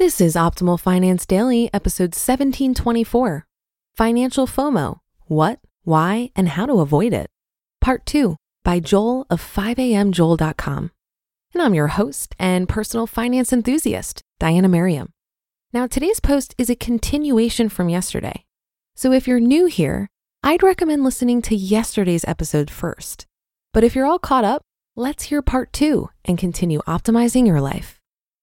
This is Optimal Finance Daily, episode 1724. Financial FOMO, What, Why, and How to Avoid It. Part 2 by Joel of 5amjoel.com. And I'm your host and personal finance enthusiast, Diana Merriam. Now, today's post is a continuation from yesterday. So if you're new here, I'd recommend listening to yesterday's episode first. But if you're all caught up, let's hear part 2 and continue optimizing your life.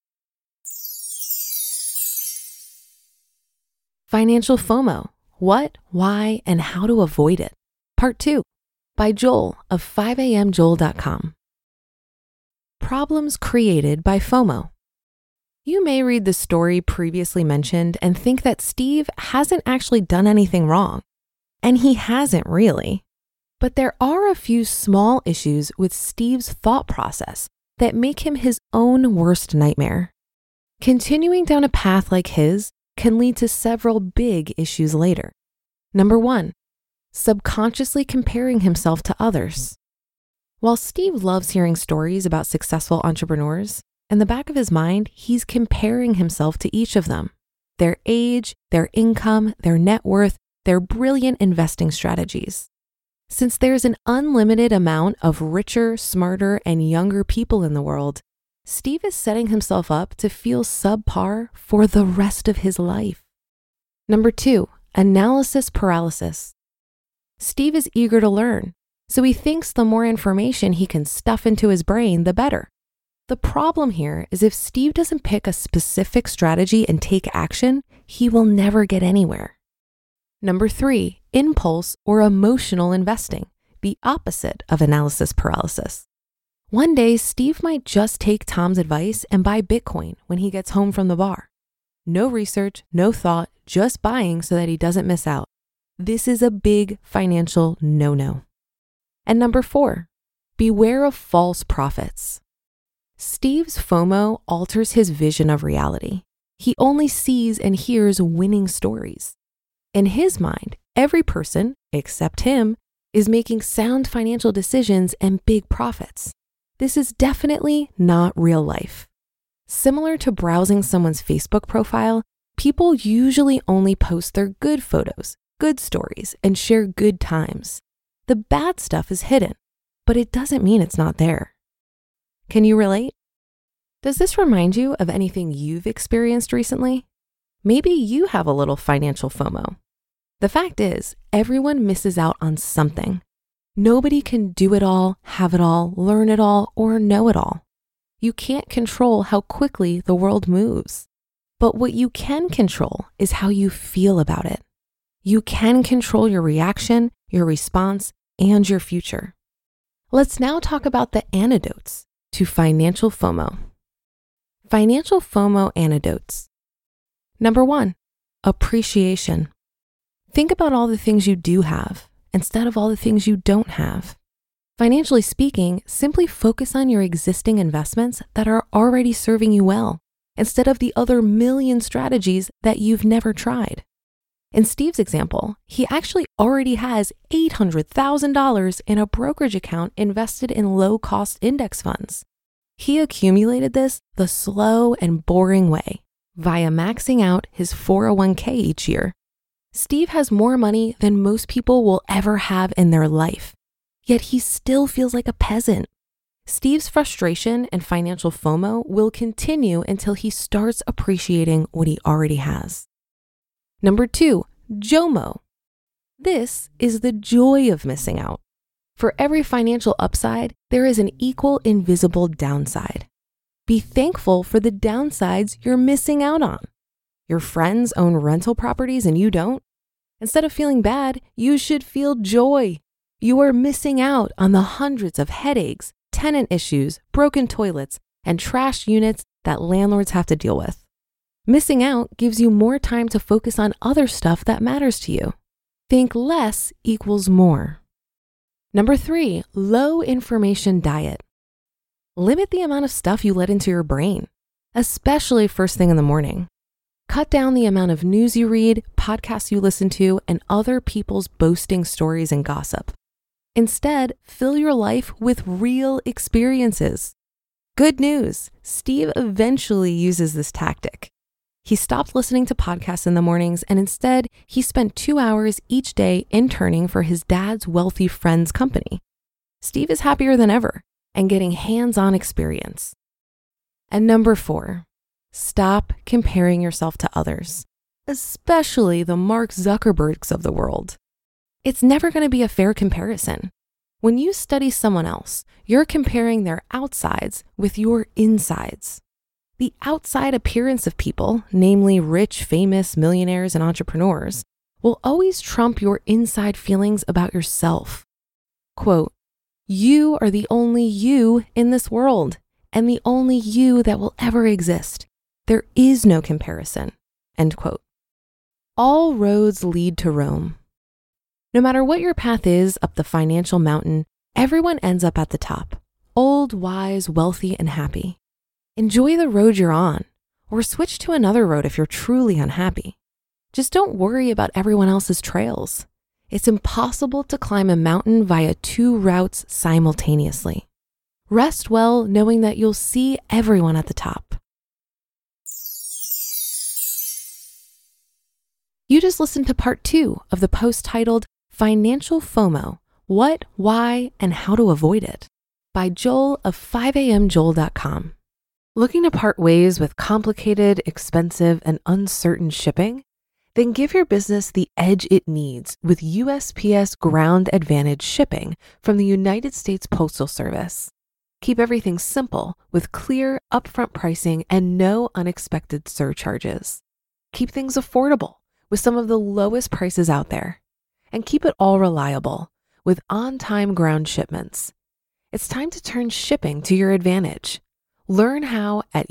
Financial FOMO, What, Why, and How to Avoid It. Part 2 by Joel of 5amjoel.com. Problems created by FOMO. You may read the story previously mentioned and think that Steve hasn't actually done anything wrong. And he hasn't really. But there are a few small issues with Steve's thought process that make him his own worst nightmare. Continuing down a path like his can lead to several big issues later. Number 1, subconsciously comparing himself to others. While Steve loves hearing stories about successful entrepreneurs, in the back of his mind, he's comparing himself to each of them. Their age, their income, their net worth, their brilliant investing strategies. Since there's an unlimited amount of richer, smarter, and younger people in the world, Steve is setting himself up to feel subpar for the rest of his life. Number 2, analysis paralysis. Steve is eager to learn, so he thinks the more information he can stuff into his brain, the better. The problem here is if Steve doesn't pick a specific strategy and take action, he will never get anywhere. Number 3, impulse or emotional investing, the opposite of analysis paralysis. One day, Steve might just take Tom's advice and buy Bitcoin when he gets home from the bar. No research, no thought, just buying so that he doesn't miss out. This is a big financial no-no. And number 4, beware of false prophets. Steve's FOMO alters his vision of reality. He only sees and hears winning stories. In his mind, every person, except him, is making sound financial decisions and big profits. This is definitely not real life. Similar to browsing someone's Facebook profile, people usually only post their good photos, good stories, and share good times. The bad stuff is hidden, but it doesn't mean it's not there. Can you relate? Does this remind you of anything you've experienced recently? Maybe you have a little financial FOMO. The fact is, everyone misses out on something. Nobody can do it all, have it all, learn it all, or know it all. You can't control how quickly the world moves. But what you can control is how you feel about it. You can control your reaction, your response, and your future. Let's now talk about the antidotes to financial FOMO. Financial FOMO antidotes. Number 1, appreciation. Think about all the things you do have instead of all the things you don't have. Financially speaking, simply focus on your existing investments that are already serving you well, instead of the other million strategies that you've never tried. In Steve's example, he actually already has $800,000 in a brokerage account invested in low-cost index funds. He accumulated this the slow and boring way, via maxing out his 401k each year. Steve has more money than most people will ever have in their life, yet he still feels like a peasant. Steve's frustration and financial FOMO will continue until he starts appreciating what he already has. Number 2, JOMO. This is the joy of missing out. For every financial upside, there is an equal invisible downside. Be thankful for the downsides you're missing out on. Your friends own rental properties and you don't? Instead of feeling bad, you should feel joy. You are missing out on the hundreds of headaches, tenant issues, broken toilets, and trashed units that landlords have to deal with. Missing out gives you more time to focus on other stuff that matters to you. Think less equals more. Number 3, low information diet. Limit the amount of stuff you let into your brain, especially first thing in the morning. Cut down the amount of news you read, podcasts you listen to, and other people's boasting stories and gossip. Instead, fill your life with real experiences. Good news, Steve eventually uses this tactic. He stopped listening to podcasts in the mornings and instead he spent 2 hours each day interning for his dad's wealthy friend's company. Steve is happier than ever and getting hands-on experience. And number 4, stop comparing yourself to others, especially the Mark Zuckerbergs of the world. It's never going to be a fair comparison. When you study someone else, you're comparing their outsides with your insides. The outside appearance of people, namely rich, famous, millionaires, and entrepreneurs, will always trump your inside feelings about yourself. Quote, "You are the only you in this world, and the only you that will ever exist. There is no comparison." End quote. All roads lead to Rome. No matter what your path is up the financial mountain, everyone ends up at the top, old, wise, wealthy, and happy. Enjoy the road you're on, or switch to another road if you're truly unhappy. Just don't worry about everyone else's trails. It's impossible to climb a mountain via 2 routes simultaneously. Rest well knowing that you'll see everyone at the top. You just listened to part 2 of the post titled Financial FOMO, What, Why, and How to Avoid It by Joel of 5amjoel.com. Looking to part ways with complicated, expensive, and uncertain shipping? Then give your business the edge it needs with USPS Ground Advantage shipping from the United States Postal Service. Keep everything simple with clear, upfront pricing and no unexpected surcharges. Keep things affordable with some of the lowest prices out there. And keep it all reliable with on-time ground shipments. It's time to turn shipping to your advantage. Learn how at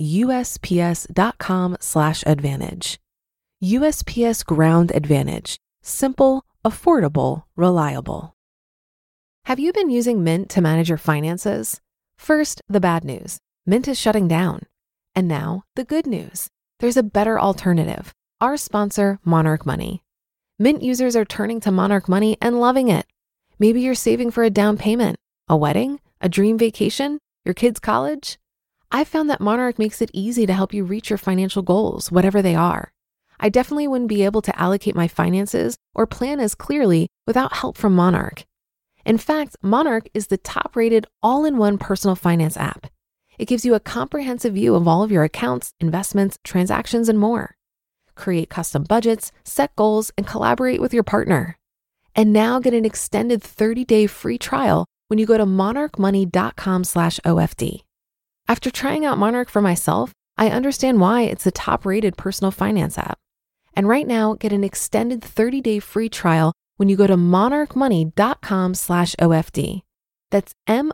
USPS.com/advantage. USPS Ground Advantage. Simple, affordable, reliable. Have you been using Mint to manage your finances? First, the bad news. Mint is shutting down. And now, the good news. There's a better alternative. Our sponsor, Monarch Money. Mint users are turning to Monarch Money and loving it. Maybe you're saving for a down payment, a wedding, a dream vacation, your kids' college. I found that Monarch makes it easy to help you reach your financial goals, whatever they are. I definitely wouldn't be able to allocate my finances or plan as clearly without help from Monarch. In fact, Monarch is the top-rated all-in-one personal finance app. It gives you a comprehensive view of all of your accounts, investments, transactions, and more. Create custom budgets, set goals, and collaborate with your partner. And now get an extended 30-day free trial when you go to monarchmoney.com/OFD. After trying out Monarch for myself, I understand why it's the top-rated personal finance app. And right now, get an extended 30-day free trial when you go to monarchmoney.com/OFD. That's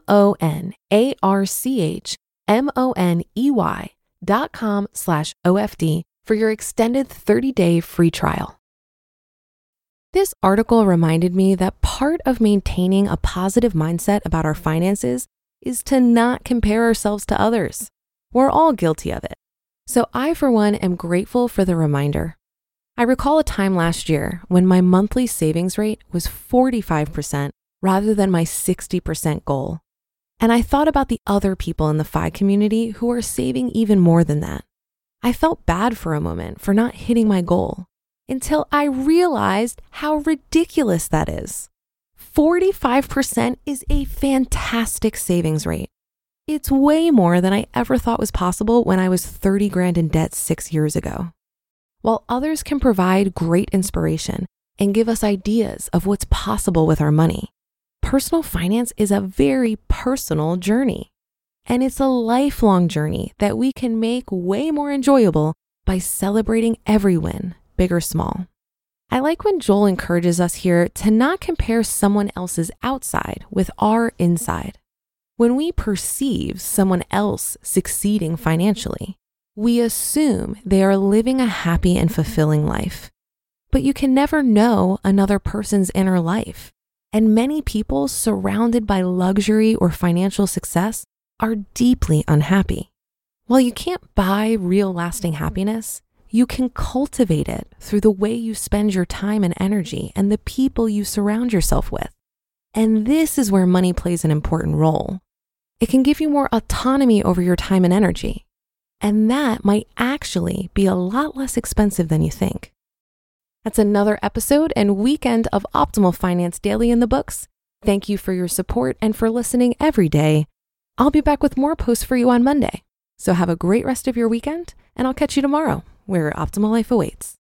monarchmoney.com/OFD for your extended 30-day free trial. This article reminded me that part of maintaining a positive mindset about our finances is to not compare ourselves to others. We're all guilty of it. So I, for one, am grateful for the reminder. I recall a time last year when my monthly savings rate was 45% rather than my 60% goal. And I thought about the other people in the FI community who are saving even more than that. I felt bad for a moment for not hitting my goal until I realized how ridiculous that is. 45% is a fantastic savings rate. It's way more than I ever thought was possible when I was 30 grand in debt 6 years ago. While others can provide great inspiration and give us ideas of what's possible with our money, personal finance is a very personal journey. And it's a lifelong journey that we can make way more enjoyable by celebrating every win, big or small. I like when Joel encourages us here to not compare someone else's outside with our inside. When we perceive someone else succeeding financially, we assume they are living a happy and fulfilling life. But you can never know another person's inner life. And many people surrounded by luxury or financial success are deeply unhappy. While you can't buy real lasting happiness, you can cultivate it through the way you spend your time and energy and the people you surround yourself with. And this is where money plays an important role. It can give you more autonomy over your time and energy. And that might actually be a lot less expensive than you think. That's another episode and weekend of Optimal Finance Daily in the books. Thank you for your support and for listening every day. I'll be back with more posts for you on Monday. So have a great rest of your weekend, and I'll catch you tomorrow where your optimal life awaits.